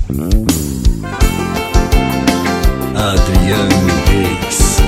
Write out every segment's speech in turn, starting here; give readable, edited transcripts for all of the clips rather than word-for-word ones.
Adriano Reis.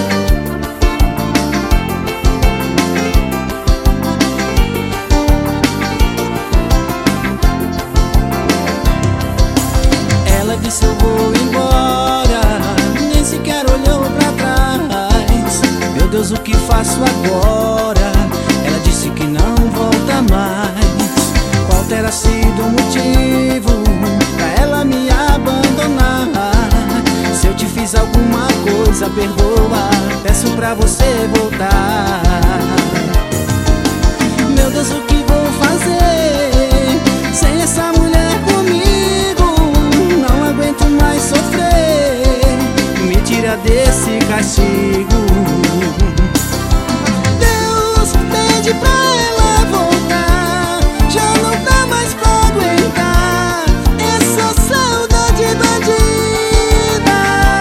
Ela disse eu vou embora, nem sequer olhou pra trás. Meu Deus, o que faço agora? Ela disse que não volta mais. Qual terá sido o motivo pra ela me abandonar? Se eu te fiz alguma coisa, perdoa, peço pra você voltar. Meu Deus, o que vou fazer sem essa mulher comigo? Não aguento mais sofrer, me tira desse castigo. Deus, pede pra ela voltar, já não dá mais pra aguentar essa saudade bandida.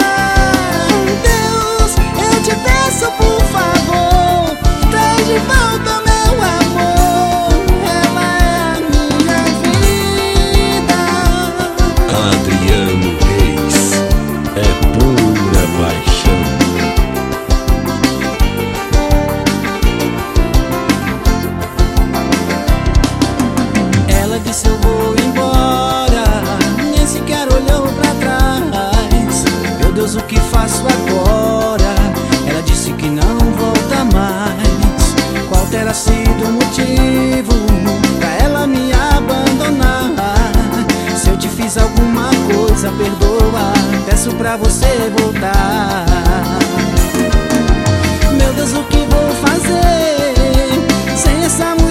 Deus, eu te peço por favor, traz de volta meu amor, ela é a minha vida. Adriano Reis, é pura paixão. Ela disse eu vou embora, nem sequer olhou pra trás. Meu Deus, o que faço agora? Ela disse que não volta mais. Qual terá sido o motivo pra ela me abandonar? Se eu te fiz alguma coisa, perdoa, peço pra você voltar. Meu Deus, o que vou fazer sem essa mulher